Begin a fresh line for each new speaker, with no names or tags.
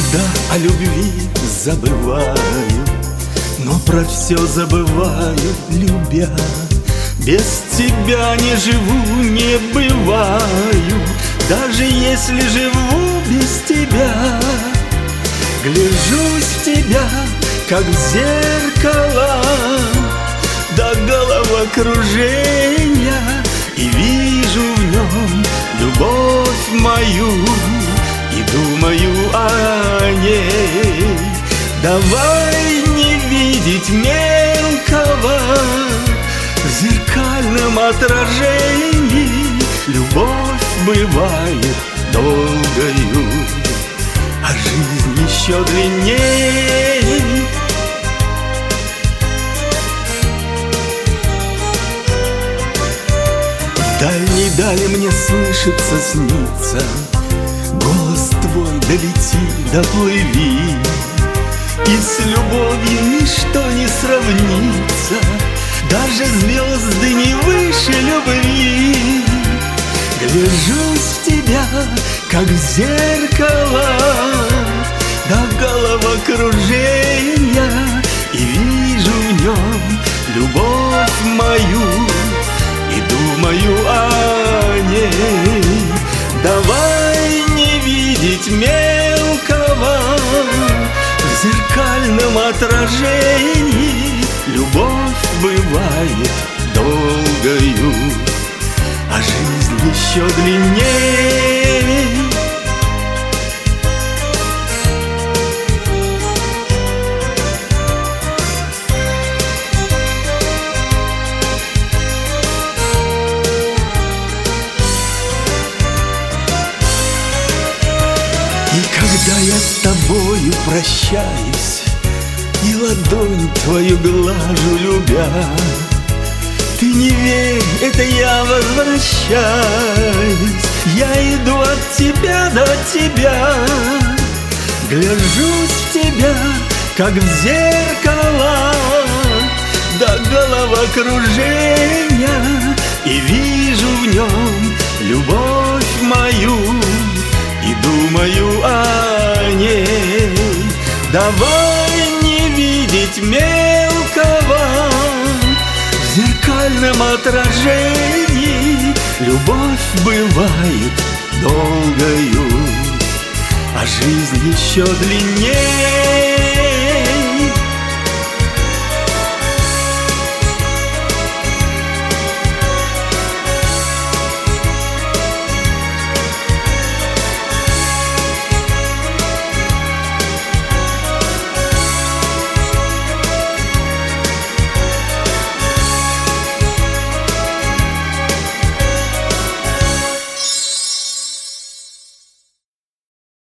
Иногда о любви забываю, но про все забываю, любя. Без тебя не живу, не бываю, даже если живу без тебя. Гляжусь в тебя, как в зеркало, до головокружения, и вижу в нем любовь мою, и думаю о ней. Давай не видеть мелкого в зеркальном отражении. Любовь бывает долгою, а жизнь еще длинней. В дальней дали мне слышится, снится, голос твой долети, доплыви, и с любовью ничто не сравнится, даже звезды не выше любви. Гляжусь в тебя, как в зеркало, до головокружения, и вижу в нем любовь мою, и думаю о ней. Давай не видеть мелкого в зеркальном отражении. Любовь бывает долгою, а жизнь еще длинней. И когда я с тобою прощаюсь и ладонь твою глажу, любя, ты не верь, это я возвращаюсь, я иду от тебя до тебя. Гляжусь в тебя, как в зеркало, до головокружения, и вижу в нем любовь мою, и думаю о ней. Давай не видеть мелкого в зеркальном отражении. Любовь бывает долгою, а жизнь еще длинней.